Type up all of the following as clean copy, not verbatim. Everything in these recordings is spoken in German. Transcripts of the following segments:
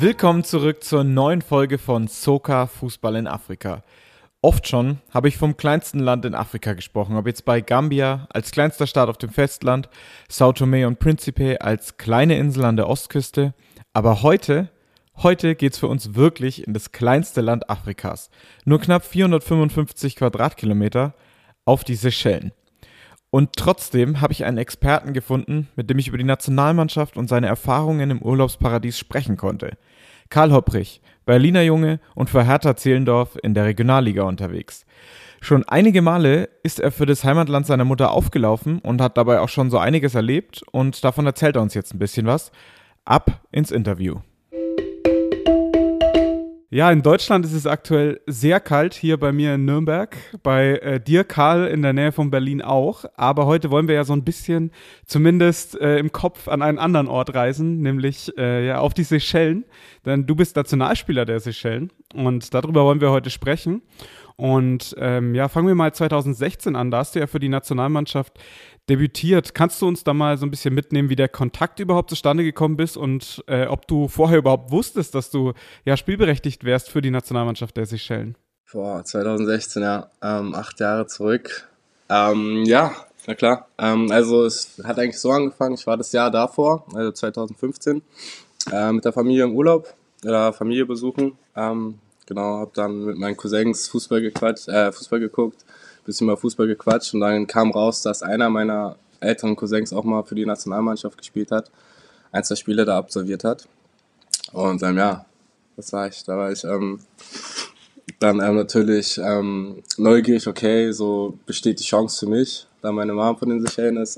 Willkommen zurück zur neuen Folge von Soka Fußball in Afrika. Oft schon habe ich vom kleinsten Land in Afrika gesprochen, ob jetzt bei Gambia als kleinster Staat auf dem Festland, São Tomé und Príncipe als kleine Insel an der Ostküste. Aber heute geht's für uns wirklich in das kleinste Land Afrikas. Nur knapp 455 Quadratkilometer auf die Seychellen. Und trotzdem habe ich einen Experten gefunden, mit dem ich über die Nationalmannschaft und seine Erfahrungen im Urlaubsparadies sprechen konnte. Karl Hopprich, Berliner Junge und für Hertha Zehlendorf in der Regionalliga unterwegs. Schon einige Male ist er für das Heimatland seiner Mutter aufgelaufen und hat dabei auch schon so einiges erlebt und davon erzählt er uns jetzt ein bisschen was. Ab ins Interview. Ja, in Deutschland ist es aktuell sehr kalt, hier bei mir in Nürnberg, bei dir, Karl, in der Nähe von Berlin auch. Aber heute wollen wir ja so ein bisschen, zumindest im Kopf, an einen anderen Ort reisen, nämlich auf die Seychellen. Denn du bist Nationalspieler der Seychellen und darüber wollen wir heute sprechen. Und fangen wir mal 2016 an, da hast du ja für die Nationalmannschaft debütiert. Kannst du uns da mal so ein bisschen mitnehmen, wie der Kontakt überhaupt zustande gekommen ist und ob du vorher überhaupt wusstest, dass du ja spielberechtigt wärst für die Nationalmannschaft der Seychellen? 2016, ja, 8 Jahre zurück. Na klar. Also es hat eigentlich so angefangen, ich war das Jahr davor, also 2015, mit der Familie im Urlaub, Familie besuchen. Hab dann mit meinen Cousins Fußball geguckt, bisschen mal Fußball gequatscht und dann kam raus, dass einer meiner älteren Cousins auch mal für die Nationalmannschaft gespielt hat, 2 Spiele da absolviert hat. Und das war ich. Da war ich dann natürlich neugierig, okay, so besteht die Chance für mich, da meine Mom von den Seychellen ist,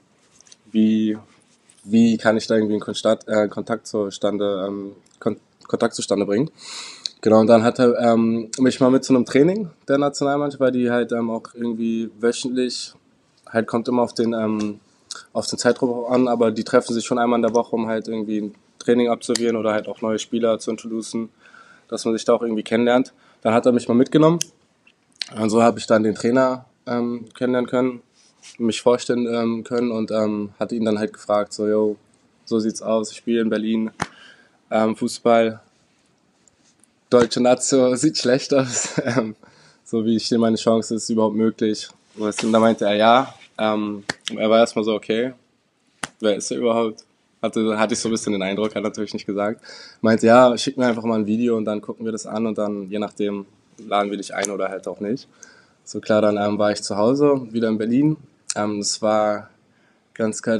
wie kann ich da irgendwie einen Kontakt zustande bringen. Genau, und dann hat er mich mal mit zu einem Training der Nationalmannschaft, weil die halt auch irgendwie wöchentlich, halt kommt immer auf den Zeitraum an, aber die treffen sich schon einmal in der Woche, um halt irgendwie ein Training absolvieren oder halt auch neue Spieler zu introducen, dass man sich da auch irgendwie kennenlernt. Dann hat er mich mal mitgenommen und so habe ich dann den Trainer kennenlernen können, mich vorstellen können und hatte ihn dann halt gefragt, so sieht's aus, ich spiele in Berlin Fußball. Deutsche Nazio sieht schlecht aus. So wie steht meine Chance, ist es überhaupt möglich? Und da meinte er ja. Er war erstmal so, okay, wer ist er überhaupt? Hatte ich so ein bisschen den Eindruck, hat natürlich nicht gesagt. Meinte ja, schick mir einfach mal ein Video und dann gucken wir das an und dann je nachdem laden wir dich ein oder halt auch nicht. So klar, dann war ich zu Hause, wieder in Berlin. Das war ganz geil,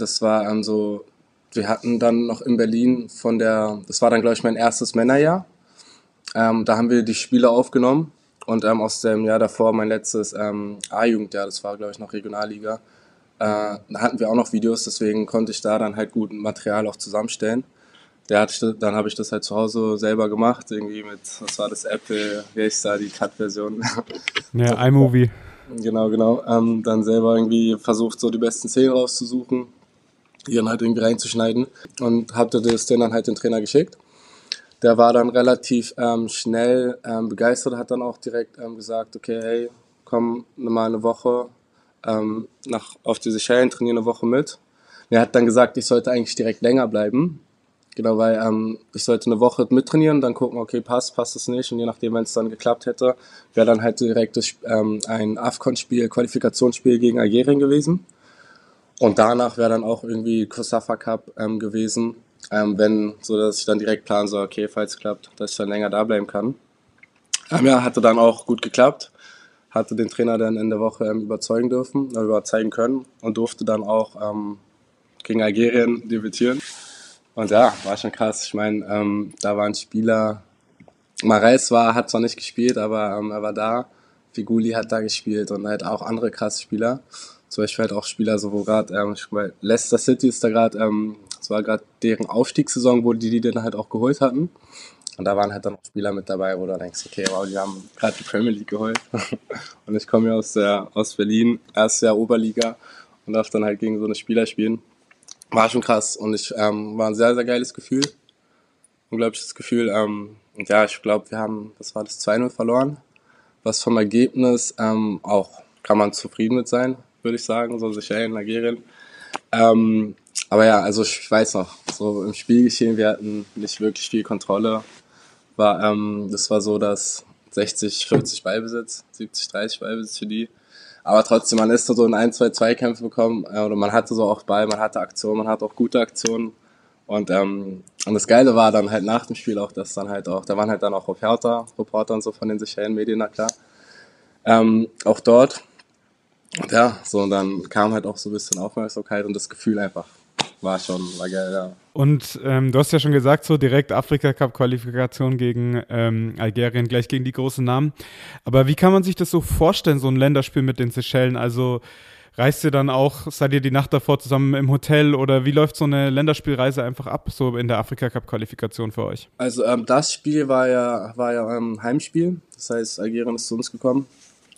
wir hatten dann noch in Berlin das war dann glaube ich mein erstes Männerjahr. Da haben wir die Spiele aufgenommen und aus dem Jahr davor mein letztes A-Jugendjahr, das war glaube ich noch Regionalliga, da hatten wir auch noch Videos, deswegen konnte ich da dann halt gut Material auch zusammenstellen. Dann habe ich das halt zu Hause selber gemacht, irgendwie mit, was war das, Apple, wie heißt da, die Cut-Version. Ja, iMovie. Genau. Dann selber irgendwie versucht, so die besten Szenen rauszusuchen, die dann halt irgendwie reinzuschneiden und hatte das dann halt den Trainer geschickt. Der war dann relativ schnell begeistert, hat dann auch direkt gesagt, okay, hey, komm mal eine Woche auf die Seychellen, trainiere eine Woche mit. Er hat dann gesagt, ich sollte eigentlich direkt länger bleiben. Genau, weil ich sollte eine Woche mittrainieren, dann gucken, okay, passt es nicht. Und je nachdem, wenn es dann geklappt hätte, wäre dann halt direkt ein AFCON-Spiel, Qualifikationsspiel gegen Algerien gewesen. Und danach wäre dann auch irgendwie COSAFA Cup gewesen. Dass ich dann direkt planen soll, okay, falls es klappt, dass ich dann länger da bleiben kann. Hatte dann auch gut geklappt, hatte den Trainer dann in der Woche überzeugen können und durfte dann auch gegen Algerien debütieren. Und ja, war schon krass. Ich meine, da waren Spieler, Mahrez hat zwar nicht gespielt, aber er war da, Feghouli hat da gespielt und halt auch andere krasse Spieler. Zum Beispiel halt auch Spieler, so wo gerade, Leicester City ist da gerade, es war gerade deren Aufstiegssaison, wo die dann halt auch geholt hatten. Und da waren halt dann auch Spieler mit dabei, wo du denkst, okay, wow, die haben gerade die Premier League geholt. Und ich komme ja aus Berlin, erstes Jahr Oberliga und darf dann halt gegen so eine Spieler spielen. War schon krass und war ein sehr, sehr geiles Gefühl. Unglaubliches Gefühl. Ich glaube, wir haben, das war das 2-0 verloren. Was vom Ergebnis auch kann man zufrieden mit sein, würde ich sagen, so Seychellen, Algerien. Aber ja, also ich weiß noch, so im Spielgeschehen, wir hatten nicht wirklich viel Kontrolle. Das war so, dass 60-40 Ballbesitz, 70-30 Ballbesitz für die. Aber trotzdem, man ist so in 1, 2 Zweikämpfe bekommen, oder man hatte so auch Ball, man hatte Aktionen, man hatte auch gute Aktionen. Und das Geile war dann halt nach dem Spiel auch, dass dann halt auch, da waren halt dann auch Reporter und so von den Seychellen Medien, na klar, auch dort. Und ja, so, und dann kam halt auch so ein bisschen Aufmerksamkeit und das Gefühl einfach war geil, ja. Und du hast ja schon gesagt, so direkt Afrika-Cup-Qualifikation gegen Algerien, gleich gegen die großen Namen. Aber wie kann man sich das so vorstellen, so ein Länderspiel mit den Seychellen? Also reist ihr dann auch, seid ihr die Nacht davor zusammen im Hotel oder wie läuft so eine Länderspielreise einfach ab, so in der Afrika-Cup-Qualifikation für euch? Also das Spiel war ja Heimspiel, das heißt Algerien ist zu uns gekommen.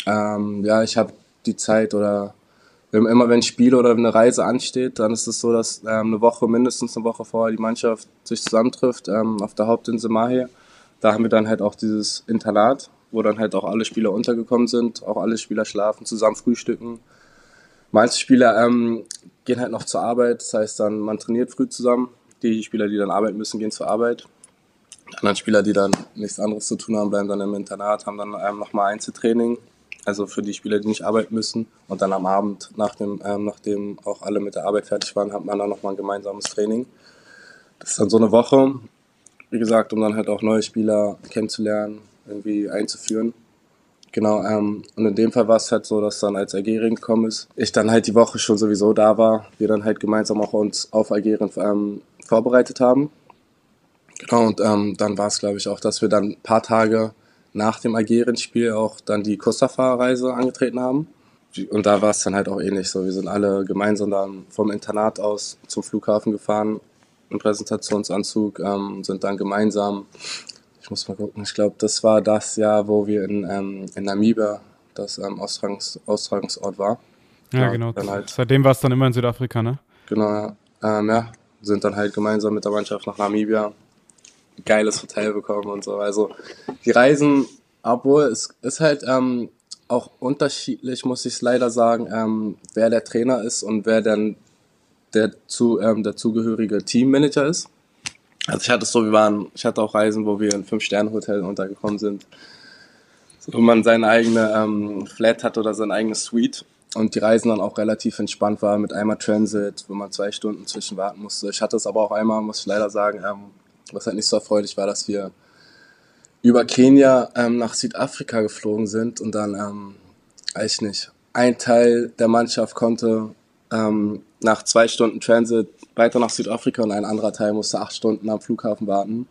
Ja, ich habe die Zeit oder immer wenn ein Spiel oder eine Reise ansteht, dann ist es so, dass mindestens eine Woche vorher die Mannschaft sich zusammentrifft auf der Hauptinsel Mahé. Da haben wir dann halt auch dieses Internat, wo dann halt auch alle Spieler untergekommen sind, auch alle Spieler schlafen, zusammen frühstücken. Manche Spieler gehen halt noch zur Arbeit, das heißt dann, man trainiert früh zusammen. Die Spieler, die dann arbeiten müssen, gehen zur Arbeit. Die anderen Spieler, die dann nichts anderes zu tun haben, bleiben dann im Internat, haben dann nochmal Einzeltraining. Also für die Spieler, die nicht arbeiten müssen. Und dann am Abend, nachdem auch alle mit der Arbeit fertig waren, hat man dann nochmal ein gemeinsames Training. Das ist dann so eine Woche, wie gesagt, um dann halt auch neue Spieler kennenzulernen, irgendwie einzuführen. Genau, und in dem Fall war es halt so, dass dann als Algerien gekommen ist, ich dann halt die Woche schon sowieso da war, wir dann halt gemeinsam auch uns auf Algerien vorbereitet haben. Genau, und dann war es, glaube ich, auch, dass wir dann ein paar Tage nach dem Algerien-Spiel auch dann die Costa-Reise angetreten haben. Und da war es dann halt auch ähnlich so. Wir sind alle gemeinsam dann vom Internat aus zum Flughafen gefahren, im Präsentationsanzug, sind dann gemeinsam, ich muss mal gucken, ich glaube, das war das Jahr, wo wir in Namibia, das Austragungsort war. Ja, genau. Dann halt, Seitdem war es dann immer in Südafrika, ne? genau, ja. Ja, sind dann halt gemeinsam mit der Mannschaft nach Namibia, ein geiles Hotel bekommen und so. Also die Reisen, obwohl es ist halt auch unterschiedlich, muss ich leider sagen, wer der Trainer ist und wer dann der zugehörige Teammanager ist. Also ich hatte auch Reisen, wo wir in 5-Sterne-Hotel untergekommen sind, wo man seine eigene Flat hat oder seine eigene Suite. Und die Reisen dann auch relativ entspannt war mit einmal Transit, wo man 2 Stunden zwischen warten musste. Ich hatte es aber auch einmal, muss ich leider sagen, was halt nicht so erfreulich war, dass wir über Kenia nach Südafrika geflogen sind und dann, weiß ich nicht, ein Teil der Mannschaft konnte nach 2 Stunden Transit weiter nach Südafrika und ein anderer Teil musste 8 Stunden am Flughafen warten.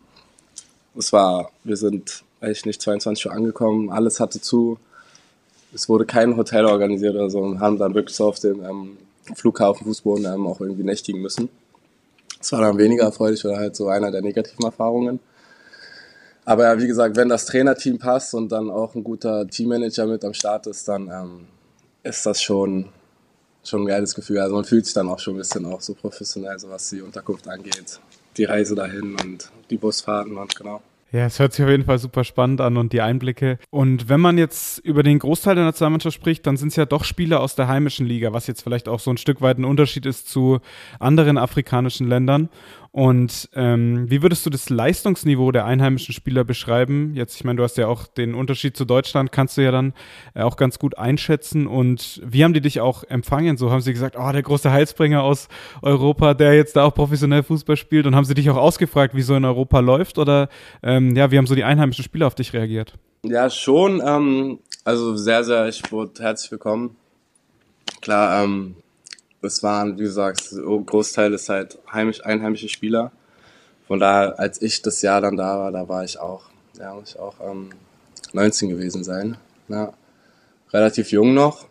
Wir sind, weiß ich nicht, 22 Uhr angekommen, alles hatte zu. Es wurde kein Hotel organisiert oder so und haben dann wirklich so auf dem Flughafen Fußboden auch irgendwie nächtigen müssen. Das war dann weniger erfreulich oder halt so einer der negativen Erfahrungen. Aber ja, wie gesagt, wenn das Trainerteam passt und dann auch ein guter Teammanager mit am Start ist, dann ist das schon ein geiles Gefühl. Also man fühlt sich dann auch schon ein bisschen auch so professionell, so was die Unterkunft angeht. Die Reise dahin und die Busfahrten und genau. Ja, es hört sich auf jeden Fall super spannend an und die Einblicke. Und wenn man jetzt über den Großteil der Nationalmannschaft spricht, dann sind es ja doch Spieler aus der heimischen Liga, was jetzt vielleicht auch so ein Stück weit ein Unterschied ist zu anderen afrikanischen Ländern. Und wie würdest du das Leistungsniveau der einheimischen Spieler beschreiben? Jetzt, ich meine, du hast ja auch den Unterschied zu Deutschland, kannst du ja dann auch ganz gut einschätzen. Und wie haben die dich auch empfangen? So haben sie gesagt, oh, der große Heilsbringer aus Europa, der jetzt da auch professionell Fußball spielt. Und haben sie dich auch ausgefragt, wie so in Europa läuft? Oder ja, wie haben so die einheimischen Spieler auf dich reagiert? Ja, schon. Also ich wurde herzlich willkommen. Klar, es waren, wie gesagt, Großteil ist halt einheimische Spieler. Von daher, als ich das Jahr dann da war, da war ich auch, ja, muss ich auch 19 gewesen sein. Ja, relativ jung noch.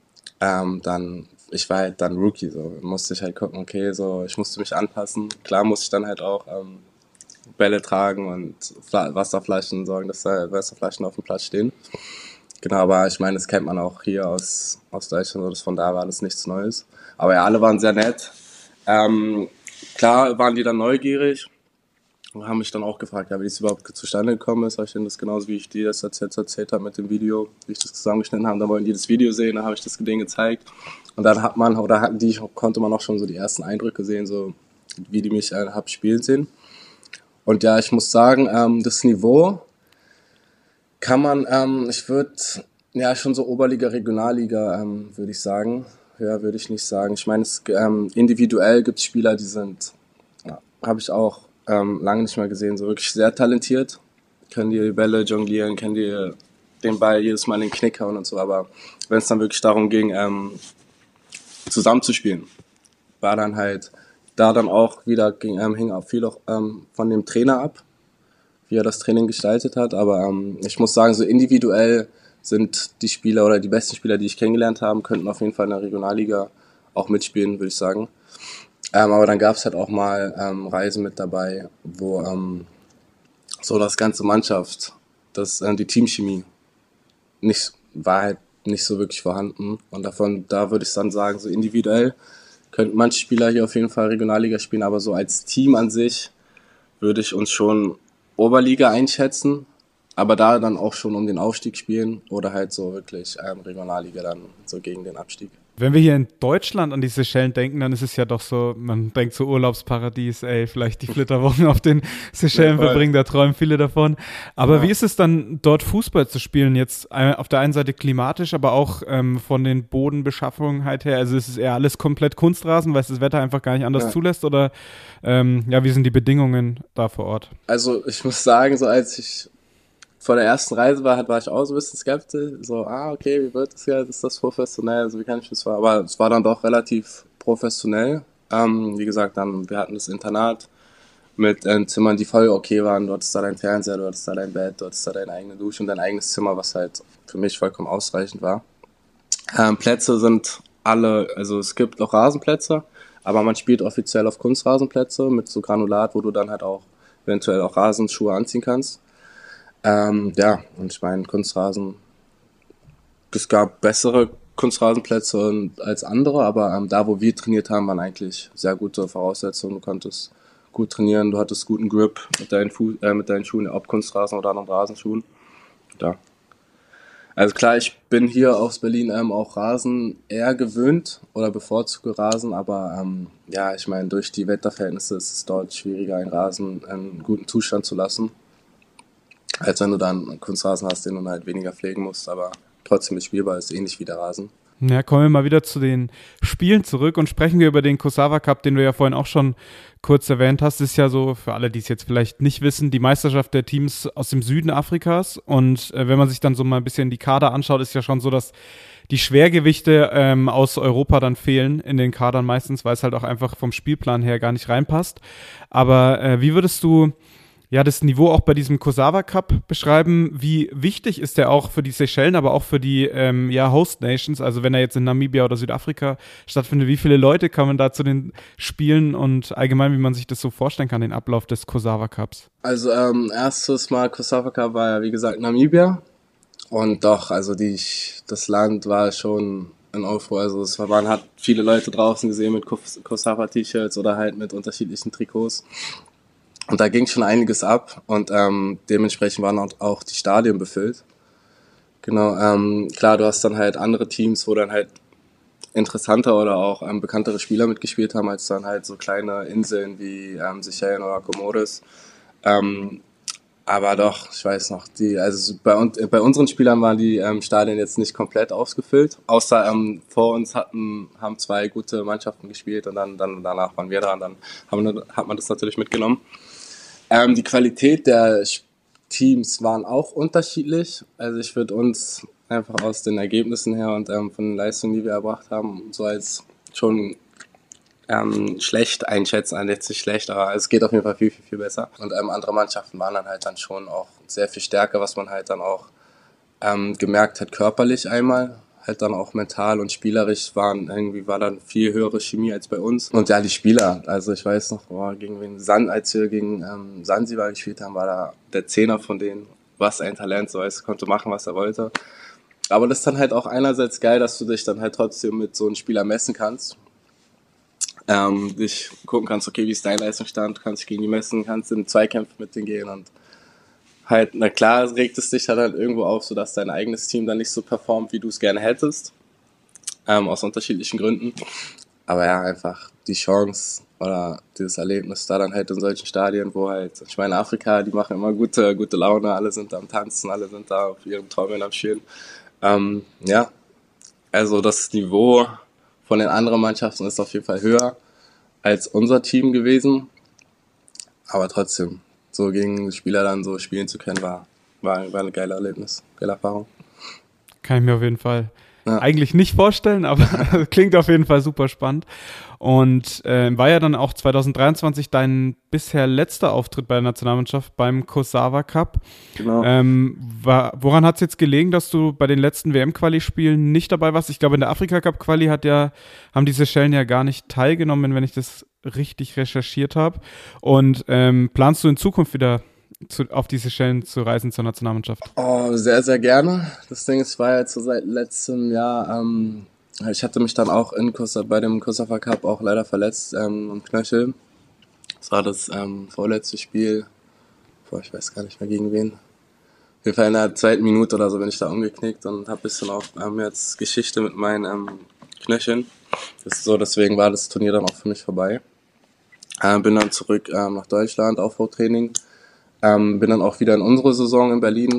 Ich war halt dann Rookie, so musste ich halt gucken, okay, so ich musste mich anpassen. Klar musste ich dann halt auch Bälle tragen und Wasserflaschen sorgen, dass da Wasserflaschen auf dem Platz stehen. Genau, aber ich meine, das kennt man auch hier aus Deutschland, oder von da war das nichts Neues. Aber ja, alle waren sehr nett. Klar waren die dann neugierig und haben mich dann auch gefragt, ja, wie es überhaupt zustande gekommen ist. Habe ich denen das genauso, wie ich dir das erzählt habe mit dem Video, wie ich das zusammengeschnitten habe. Dann wollten die das Video sehen, dann habe ich das denen gezeigt. Und dann konnte man auch schon so die ersten Eindrücke sehen, so wie die mich hab spielen sehen. Und ja, ich muss sagen, das Niveau kann man, ich würde, ja, schon so Oberliga, Regionalliga, würde ich sagen. Ja, würde ich nicht sagen. Ich meine, individuell gibt es Spieler, die sind, ja, habe ich auch lange nicht mehr gesehen, so wirklich sehr talentiert. Können die Bälle jonglieren, können die den Ball jedes Mal in den Knick hauen und so. Aber wenn es dann wirklich darum ging, zusammenzuspielen, war dann halt da dann auch wieder, hing auch viel auch, von dem Trainer ab, wie er das Training gestaltet hat. Aber ich muss sagen, so individuell sind die Spieler oder die besten Spieler, die ich kennengelernt habe, könnten auf jeden Fall in der Regionalliga auch mitspielen, würde ich sagen. Aber dann gab es halt auch mal Reisen mit dabei, wo so das ganze Mannschaft, die Teamchemie war halt nicht so wirklich vorhanden. Und da würde ich dann sagen, so individuell könnten manche Spieler hier auf jeden Fall Regionalliga spielen, aber so als Team an sich würde ich uns schon Oberliga einschätzen, aber da dann auch schon um den Aufstieg spielen oder halt so wirklich Regionalliga dann so gegen den Abstieg. Wenn wir hier in Deutschland an die Seychellen denken, dann ist es ja doch so, man denkt so Urlaubsparadies, vielleicht die Flitterwochen auf den Seychellen verbringen, da träumen viele davon. Aber wie ist es dann, dort Fußball zu spielen? Jetzt auf der einen Seite klimatisch, aber auch von den Bodenbeschaffenheit her. Also ist es eher alles komplett Kunstrasen, weil es das Wetter einfach gar nicht anders zulässt? Oder wie sind die Bedingungen da vor Ort? Also ich muss sagen, so als ich vor der ersten Reise war ich auch so ein bisschen skeptisch. So, okay, wie wird das jetzt? Ist das professionell? Also wie kann ich das machen? Aber es war dann doch relativ professionell. Wie gesagt, wir hatten das Internat mit Zimmern, die voll okay waren. Du hattest da dein Fernseher, du hattest da dein Bett, du hattest da deine eigene Dusche und dein eigenes Zimmer, was halt für mich vollkommen ausreichend war. Plätze sind alle, also es gibt auch Rasenplätze, aber man spielt offiziell auf Kunstrasenplätze mit so Granulat, wo du dann halt auch eventuell auch Rasenschuhe anziehen kannst. Und ich meine, es gab bessere Kunstrasenplätze als andere, aber da, wo wir trainiert haben, waren eigentlich sehr gute Voraussetzungen. Du konntest gut trainieren, du hattest guten Grip mit deinen Schuhen, ob Kunstrasen oder anderen Rasenschuhen. Ja. Also klar, ich bin hier aus Berlin auch Rasen eher gewöhnt oder bevorzuge Rasen, aber ich meine, durch die Wetterverhältnisse ist es dort schwieriger, einen Rasen in guten Zustand zu lassen, als wenn du dann einen Kunstrasen hast, den du halt weniger pflegen musst, aber trotzdem spielbar ist, ähnlich wie der Rasen. Ja, kommen wir mal wieder zu den Spielen zurück und sprechen wir über den Cosawa Cup, den du ja vorhin auch schon kurz erwähnt hast. Das ist ja so, für alle, die es jetzt vielleicht nicht wissen, die Meisterschaft der Teams aus dem Süden Afrikas. Und wenn man sich dann so mal ein bisschen die Kader anschaut, ist ja schon so, dass die Schwergewichte aus Europa dann fehlen in den Kadern meistens, weil es halt auch einfach vom Spielplan her gar nicht reinpasst. Aber wie würdest du das Niveau auch bei diesem Cosawa Cup beschreiben? Wie wichtig ist der auch für die Seychellen, aber auch für die Host Nations? Also wenn er jetzt in Namibia oder Südafrika stattfindet, wie viele Leute kommen da zu den Spielen und allgemein, wie man sich das so vorstellen kann, den Ablauf des Cosawa Cups? Also erstes Mal Cosawa Cup war ja wie gesagt Namibia und doch, also das Land war schon ein Aufruhr. Also man hat viele Leute draußen gesehen mit Cosawa T-Shirts oder halt mit unterschiedlichen Trikots. Und da ging schon einiges ab und dementsprechend waren auch die Stadien befüllt. Genau, klar, du hast dann halt andere Teams, wo dann halt interessanter oder auch bekanntere Spieler mitgespielt haben, als dann halt so kleine Inseln wie Seychellen oder Komodos. Aber doch, ich weiß noch, bei unseren Spielern waren die Stadien jetzt nicht komplett ausgefüllt, außer vor uns haben zwei gute Mannschaften gespielt und dann danach waren wir da und dann hat man das natürlich mitgenommen. Die Qualität der Teams waren auch unterschiedlich. Also ich würde uns einfach aus den Ergebnissen her und von den Leistungen, die wir erbracht haben, so als schon schlecht einschätzen. Jetzt nicht schlecht, aber es geht auf jeden Fall viel, viel, viel besser. Und andere Mannschaften waren dann halt dann schon auch sehr viel stärker, was man halt dann auch gemerkt hat, körperlich einmal. Halt dann auch mental und spielerisch war dann viel höhere Chemie als bei uns. Und ja, die Spieler, also ich weiß noch, als wir gegen Zanzibar gespielt haben, war da der Zehner von denen, was ein Talent, so heißt, konnte machen, was er wollte. Aber das ist dann halt auch einerseits geil, dass du dich dann halt trotzdem mit so einem Spieler messen kannst. Dich gucken kannst, okay, wie ist dein Leistungsstand, kannst dich gegen die messen, kannst in Zweikämpfe mit denen gehen und halt, na klar, regt es dich halt irgendwo auf, sodass dein eigenes Team dann nicht so performt, wie du es gerne hättest. Aus unterschiedlichen Gründen. Aber ja, einfach die Chance, oder dieses Erlebnis da dann halt in solchen Stadien, wo halt, ich meine, Afrika, die machen immer gute Laune, alle sind da am Tanzen, alle sind da auf ihrem Träumen am Spielen. Ja, also das Niveau von den anderen Mannschaften ist auf jeden Fall höher als unser Team gewesen, aber trotzdem, so gegen Spieler dann so spielen zu können, war ein geiles Erlebnis, geile Erfahrung. Kann ich mir auf jeden Fall Ja, eigentlich nicht vorstellen, aber klingt auf jeden Fall super spannend. Und war ja dann auch 2023 dein bisher letzter Auftritt bei der Nationalmannschaft beim Kosawa Cup. genau. Woran hat es jetzt gelegen, dass du bei den letzten WM-Quali-Spielen nicht dabei warst? Ich glaube, in der Afrika-Cup-Quali haben die Seychellen ja gar nicht teilgenommen, wenn ich das richtig recherchiert habe. Und planst du in Zukunft wieder auf die Seychellen zu reisen zur Nationalmannschaft? Oh, sehr, sehr gerne. Das Ding ist, ich war jetzt so seit letztem Jahr, ich hatte mich dann auch bei dem Kosafa Cup auch leider verletzt am Knöchel. Das war das vorletzte Spiel, ich weiß gar nicht mehr gegen wen. Auf jeden Fall in der zweiten Minute oder so bin ich da umgeknickt und habe ein bisschen auch jetzt Geschichte mit meinen Knöcheln. Das ist so, deswegen war das Turnier dann auch für mich vorbei. Bin dann zurück nach Deutschland, Aufbautraining. Bin dann auch wieder in unsere Saison in Berlin.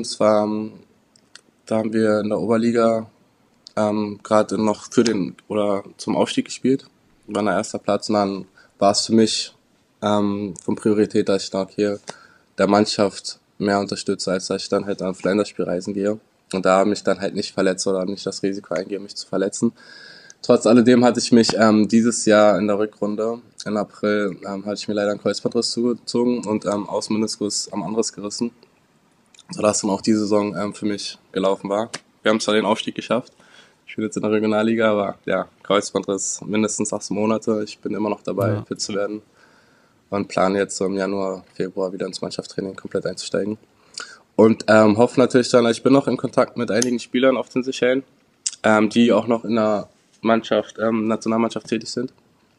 Da haben wir in der Oberliga gerade noch zum Aufstieg gespielt. War der erster Platz und dann war es für mich von Priorität, dass ich dann hier der Mannschaft mehr unterstütze, als dass ich dann halt auf Länderspielreisen gehe. Und da mich dann halt nicht verletze oder nicht das Risiko eingehe, mich zu verletzen. Trotz alledem hatte ich mich dieses Jahr in der Rückrunde, im April, hatte ich mir leider einen Kreuzbandriss zugezogen und Außenmeniskus am Anderes gerissen, sodass dann auch die Saison für mich gelaufen war. Wir haben zwar den Aufstieg geschafft, ich bin jetzt in der Regionalliga, aber ja, Kreuzbandriss mindestens 8 Monate. Ich bin immer noch dabei, fit zu werden und plane jetzt so im Januar, Februar wieder ins Mannschaftstraining komplett einzusteigen. Und hoffe natürlich dann, ich bin noch in Kontakt mit einigen Spielern auf den Seychellen, die auch noch in der Nationalmannschaft tätig sind.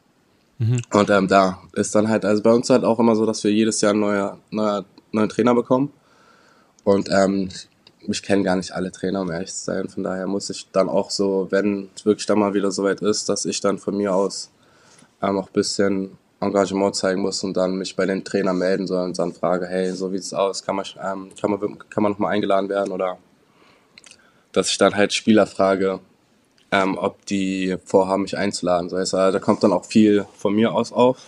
Und da ist dann halt, also bei uns halt auch immer so, dass wir jedes Jahr einen neuen Trainer bekommen. Und ich kenne gar nicht alle Trainer, um ehrlich zu sein. Von daher muss ich dann auch so, wenn es wirklich dann mal wieder soweit ist, dass ich dann von mir aus auch ein bisschen Engagement zeigen muss und dann mich bei den Trainern melden soll und dann frage, hey, so wie es aus, kann man noch mal eingeladen werden, oder dass ich dann halt Spieler frage, ob die vorhaben, mich einzuladen. Das heißt, da kommt dann auch viel von mir aus auf.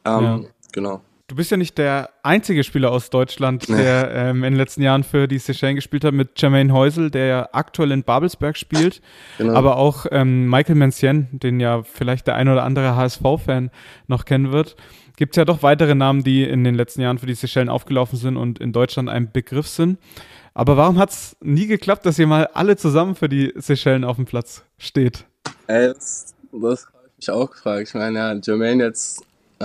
Genau. Du bist ja nicht der einzige Spieler aus Deutschland, der in den letzten Jahren für die Seychellen gespielt hat, mit Jermaine Heusel, der ja aktuell in Babelsberg spielt, Genau. aber auch Michael Mencien, den ja vielleicht der ein oder andere HSV-Fan noch kennen wird. Gibt es ja doch weitere Namen, die in den letzten Jahren für die Seychellen aufgelaufen sind und in Deutschland ein Begriff sind. Aber warum hat es nie geklappt, dass ihr mal alle zusammen für die Seychellen auf dem Platz steht? Das habe ich mich auch gefragt. Ich meine, ja, Jermaine jetzt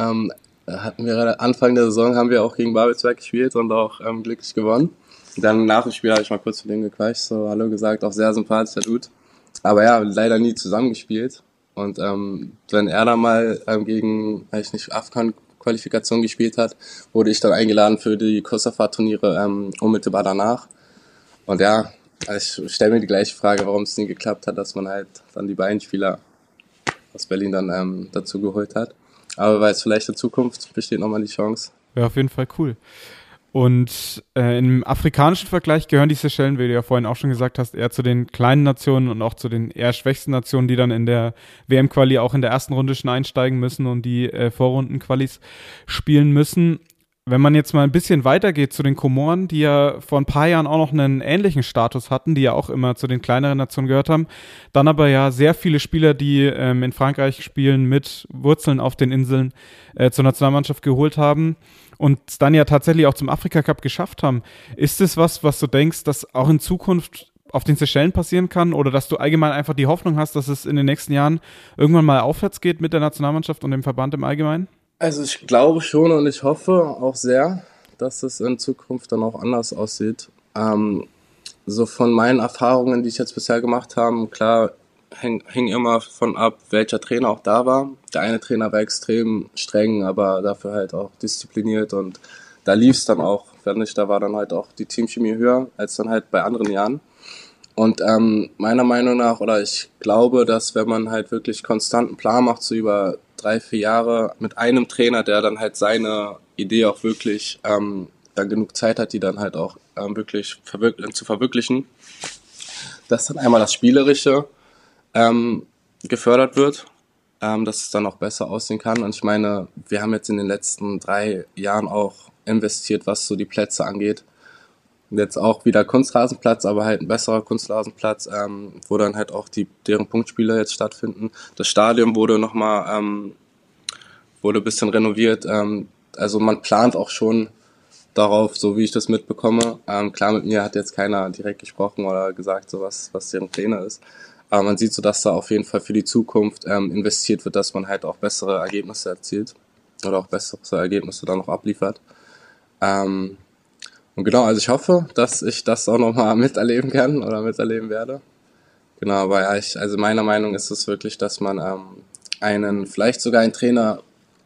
hatten wir Anfang der Saison, haben wir auch gegen Babelsberg gespielt und auch glücklich gewonnen. Dann nach dem Spiel habe ich mal kurz mit ihm gequatscht, so Hallo gesagt, auch sehr sympathischer Dude. Aber ja, leider nie zusammengespielt. Und wenn er da mal gegen, weiß ich nicht, Afghan-Qualifikation gespielt hat, wurde ich dann eingeladen für die Kosafa-Turniere unmittelbar danach. Und ja, ich stelle mir die gleiche Frage, warum es nie geklappt hat, dass man halt dann die beiden Spieler aus Berlin dann dazu geholt hat. Aber weil es vielleicht in Zukunft besteht nochmal die Chance. Wäre auf jeden Fall cool. Und im afrikanischen Vergleich gehören die Seychellen, wie du ja vorhin auch schon gesagt hast, eher zu den kleinen Nationen und auch zu den eher schwächsten Nationen, die dann in der WM-Quali auch in der ersten Runde schon einsteigen müssen und die Vorrunden-Qualis spielen müssen. Wenn man jetzt mal ein bisschen weitergeht zu den Komoren, die ja vor ein paar Jahren auch noch einen ähnlichen Status hatten, die ja auch immer zu den kleineren Nationen gehört haben, dann aber ja sehr viele Spieler, die in Frankreich spielen, mit Wurzeln auf den Inseln zur Nationalmannschaft geholt haben und es dann ja tatsächlich auch zum Afrika-Cup geschafft haben. Ist es was du denkst, dass auch in Zukunft auf den Seychellen passieren kann, oder dass du allgemein einfach die Hoffnung hast, dass es in den nächsten Jahren irgendwann mal aufwärts geht mit der Nationalmannschaft und dem Verband im Allgemeinen? Also ich glaube schon und ich hoffe auch sehr, dass es in Zukunft dann auch anders aussieht. So von meinen Erfahrungen, die ich jetzt bisher gemacht habe, klar, hing immer von ab, welcher Trainer auch da war. Der eine Trainer war extrem streng, aber dafür halt auch diszipliniert, und da lief es dann auch, finde ich, da war dann halt auch die Teamchemie höher als dann halt bei anderen Jahren. Und meiner Meinung nach, oder ich glaube, dass wenn man halt wirklich konstanten Plan macht, so über 3, 4 Jahre mit einem Trainer, der dann halt seine Idee auch wirklich dann genug Zeit hat, die dann halt auch wirklich zu verwirklichen, dass dann einmal das Spielerische gefördert wird, dass es dann auch besser aussehen kann. Und ich meine, wir haben jetzt in den letzten 3 Jahren auch investiert, was so die Plätze angeht. Und jetzt auch wieder Kunstrasenplatz, aber halt ein besserer Kunstrasenplatz, wo dann halt auch deren Punktspiele jetzt stattfinden. Das Stadion wurde nochmal wurde ein bisschen renoviert. Also man plant auch schon darauf, so wie ich das mitbekomme. Klar, mit mir hat jetzt keiner direkt gesprochen oder gesagt, so was deren Pläne ist. Aber man sieht so, dass da auf jeden Fall für die Zukunft investiert wird, dass man halt auch bessere Ergebnisse erzielt oder auch bessere Ergebnisse dann noch abliefert. Und genau, also ich hoffe, dass ich das auch nochmal miterleben kann oder miterleben werde. Genau, aber ja, also meiner Meinung ist es wirklich, dass man vielleicht sogar einen Trainer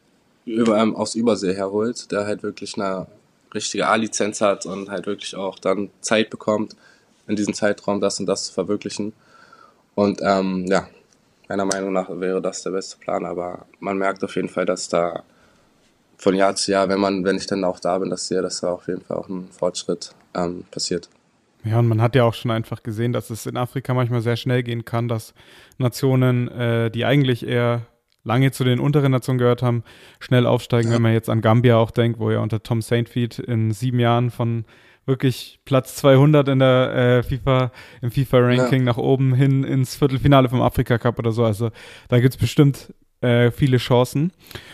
aus Übersee herholt, der halt wirklich eine richtige A-Lizenz hat und halt wirklich auch dann Zeit bekommt, in diesem Zeitraum das und das zu verwirklichen. Und ja, meiner Meinung nach wäre das der beste Plan, aber man merkt auf jeden Fall, dass da von Jahr zu Jahr, wenn ich dann auch da bin, dass da auf jeden Fall auch ein Fortschritt passiert. Ja, und man hat ja auch schon einfach gesehen, dass es in Afrika manchmal sehr schnell gehen kann, dass Nationen, die eigentlich eher lange zu den unteren Nationen gehört haben, schnell aufsteigen. Wenn man jetzt an Gambia auch denkt, wo ja unter Tom Saintfiet in 7 Jahren von wirklich Platz 200 in der im FIFA-Ranking nach oben hin ins Viertelfinale vom Afrika-Cup oder so. Also da gibt es bestimmt viele Chancen.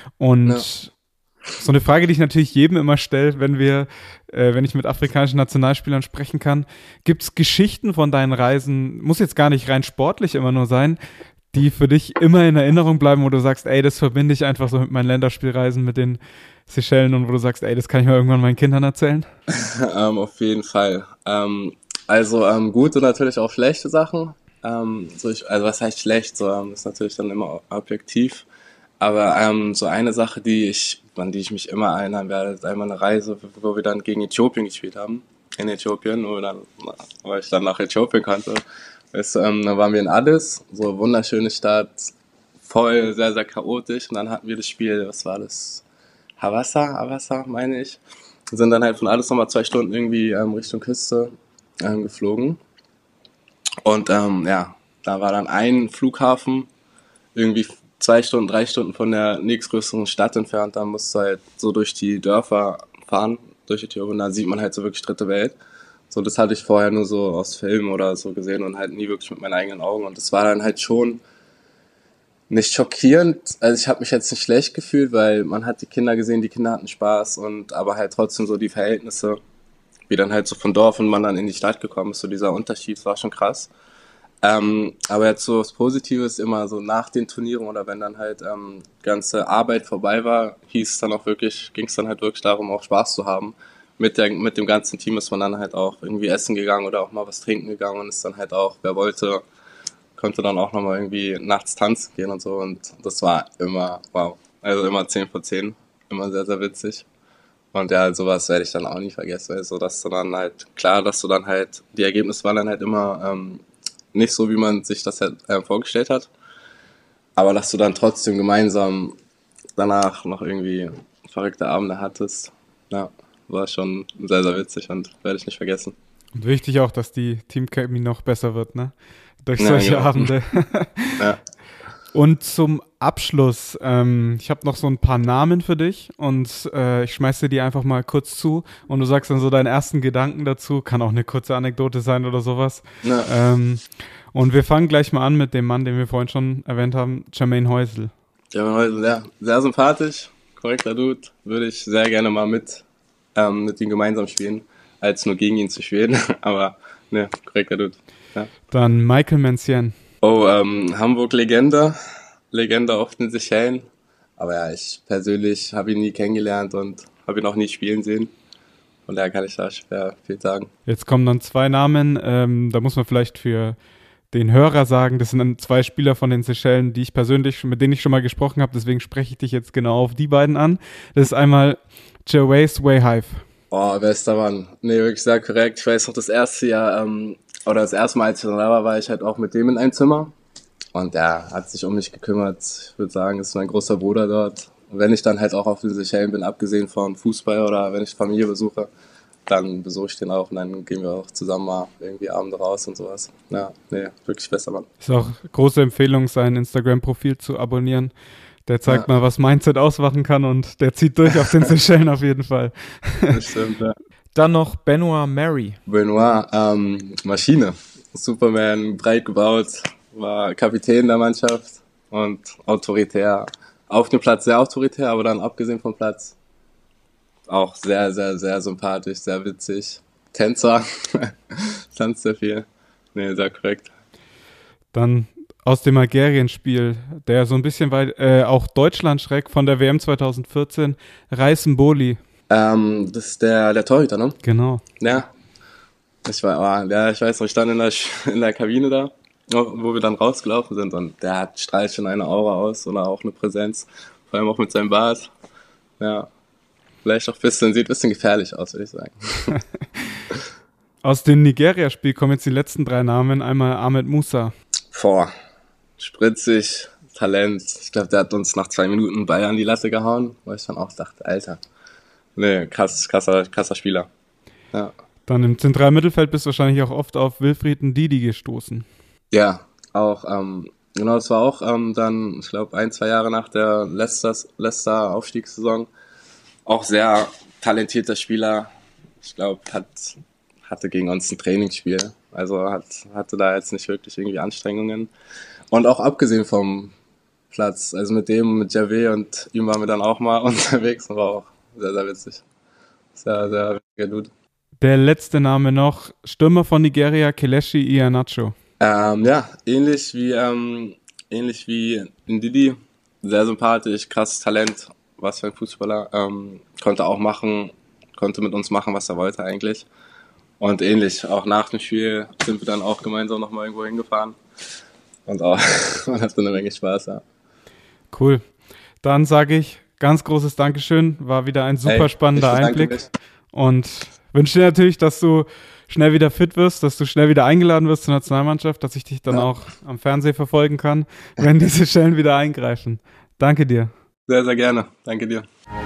Und so eine Frage, die ich natürlich jedem immer stelle, wenn ich mit afrikanischen Nationalspielern sprechen kann: Gibt es Geschichten von deinen Reisen, muss jetzt gar nicht rein sportlich immer nur sein, die für dich immer in Erinnerung bleiben, wo du sagst, ey, das verbinde ich einfach so mit meinen Länderspielreisen mit den Seychellen, und wo du sagst, ey, das kann ich mal irgendwann meinen Kindern erzählen? Auf jeden Fall. Also gute und natürlich auch schlechte Sachen. Also was heißt schlecht? So, ist natürlich dann immer objektiv. Aber so eine Sache, an die ich mich immer erinnern werde, ist einmal eine Reise, wo wir dann gegen Äthiopien gespielt haben. In Äthiopien, wo ich dann nach Äthiopien konnte. Da waren wir in Addis, so eine wunderschöne Stadt, voll, sehr, sehr chaotisch. Und dann hatten wir das Spiel, was war das? Havassa, meine ich. Wir sind dann halt von Addis nochmal 2 Stunden irgendwie Richtung Küste geflogen. Und ja, da war dann ein Flughafen, irgendwie 2 Stunden, 3 Stunden von der nächstgrößeren Stadt entfernt. Da musst du halt so durch die Dörfer fahren, durch Äthiopien. Da sieht man halt so wirklich dritte Welt. So, das hatte ich vorher nur so aus Filmen oder so gesehen und halt nie wirklich mit meinen eigenen Augen. Und das war dann halt schon nicht schockierend. Also ich habe mich jetzt nicht schlecht gefühlt, weil man hat die Kinder gesehen, die Kinder hatten Spaß, aber halt trotzdem so die Verhältnisse, wie dann halt so von Dorf und man dann in die Stadt gekommen ist, so dieser Unterschied war schon krass. Aber jetzt so das Positive ist immer so nach den Turnieren oder wenn dann halt ganze Arbeit vorbei war, ging es dann halt wirklich darum, auch Spaß zu haben. Mit dem ganzen Team ist man dann halt auch irgendwie essen gegangen oder auch mal was trinken gegangen und ist dann halt auch, wer wollte, konnte dann auch nochmal irgendwie nachts tanzen gehen und so, und das war immer, wow, also immer 10 von 10, immer sehr, sehr witzig. Und ja, sowas werde ich dann auch nie vergessen, also dass du dann halt, die Ergebnisse waren dann halt immer nicht so, wie man sich das halt vorgestellt hat, aber dass du dann trotzdem gemeinsam danach noch irgendwie verrückte Abende hattest, ja, war schon sehr, sehr witzig und werde ich nicht vergessen. Und wichtig auch, dass die Teamchemie noch besser wird, ne? Durch solche Abende. Ja. Und zum Abschluss, ich habe noch so ein paar Namen für dich und ich schmeiße dir die einfach mal kurz zu und du sagst dann so deinen ersten Gedanken dazu, kann auch eine kurze Anekdote sein oder sowas. Ja. Und wir fangen gleich mal an mit dem Mann, den wir vorhin schon erwähnt haben, Jermaine Heusel. Jermaine Heusel, ja, sehr sympathisch, korrekter Dude, würde ich sehr gerne mal mit ihm gemeinsam spielen, als nur gegen ihn zu spielen, aber ne, korrekter Dude. Ja. Dann Michael Mancien. Oh, Hamburg-Legende auf den Seychellen. Aber ja, ich persönlich habe ihn nie kennengelernt und habe ihn auch nie spielen sehen. Von daher kann ich da schwer viel sagen. Jetzt kommen dann 2 Namen, da muss man vielleicht für den Hörer sagen, das sind dann 2 Spieler von den Seychellen, mit denen ich schon mal gesprochen habe, deswegen spreche ich dich jetzt genau auf die beiden an. Das ist einmal Gervais Wayhive. Oh, bester Mann. Nee, wirklich sehr korrekt. Ich weiß noch, das erste Jahr, oder das erste Mal, als ich da war, war ich halt auch mit dem in einem Zimmer. Und er hat sich um mich gekümmert. Ich würde sagen, ist mein großer Bruder dort. Und wenn ich dann halt auch auf den Seychellen bin, abgesehen von Fußball oder wenn ich Familie besuche, dann besuche ich den auch und dann gehen wir auch zusammen mal irgendwie Abende raus und sowas. Ja, nee, wirklich besser Mann. Ist auch große Empfehlung, sein Instagram-Profil zu abonnieren. Der zeigt mal, was Mindset ausmachen kann und der zieht durch auf den Seychellen auf jeden Fall. Das stimmt, ja. Dann noch Benoit Mary. Benoit, Maschine. Superman, breit gebaut, war Kapitän der Mannschaft und autoritär. Auf dem Platz sehr autoritär, aber dann abgesehen vom Platz auch sehr, sehr, sehr sympathisch, sehr witzig. Tänzer, tanzt sehr viel. Nee, sehr korrekt. Dann aus dem Algerien-Spiel, der so ein bisschen weit, auch Deutschland-Schreck von der WM 2014, Reis Mboli. Das ist der Torhüter, ne? Genau. Ja. Ich weiß noch, ich stand in der Kabine da, wo wir dann rausgelaufen sind und der strahlt schon eine Aura aus oder auch eine Präsenz, vor allem auch mit seinem Bart. Ja. Vielleicht auch sieht ein bisschen gefährlich aus, würde ich sagen. Aus dem Nigeria-Spiel kommen jetzt die letzten 3 Namen. Einmal Ahmed Musa. Spritzig, Talent. Ich glaube, der hat uns nach 2 Minuten Ball an die Latte gehauen, wo ich dann auch dachte, Alter, nee, krasser Spieler. Ja. Dann im zentralen Mittelfeld bist du wahrscheinlich auch oft auf Wilfried Ndidi gestoßen. Ja, auch, genau, das war auch dann, ich glaube, 1-2 Jahre nach der Leicester Aufstiegssaison. Auch sehr talentierter Spieler. Ich glaube, hatte gegen uns ein Trainingsspiel. Also hatte da jetzt nicht wirklich irgendwie Anstrengungen. Und auch abgesehen vom Platz, also mit Javé und ihm waren wir dann auch mal unterwegs und war auch sehr, sehr witzig. Sehr, sehr witziger Dude. Der letzte Name noch, Stürmer von Nigeria, Kelechi Iheanacho. Ja, ähnlich wie Ndidi. Sehr sympathisch, krasses Talent. Was für ein Fußballer, konnte mit uns machen, was er wollte eigentlich. Und ähnlich, auch nach dem Spiel sind wir dann auch gemeinsam nochmal irgendwo hingefahren. Und auch, man hatte eine Menge Spaß, ja. Cool. Dann sage ich ganz großes Dankeschön, war wieder ein super spannender Einblick. Und wünsche dir natürlich, dass du schnell wieder fit wirst, dass du schnell wieder eingeladen wirst zur Nationalmannschaft, dass ich dich dann auch am Fernsehen verfolgen kann, wenn diese Seychellen wieder eingreifen. Danke dir. Sehr, sehr gerne. Danke dir.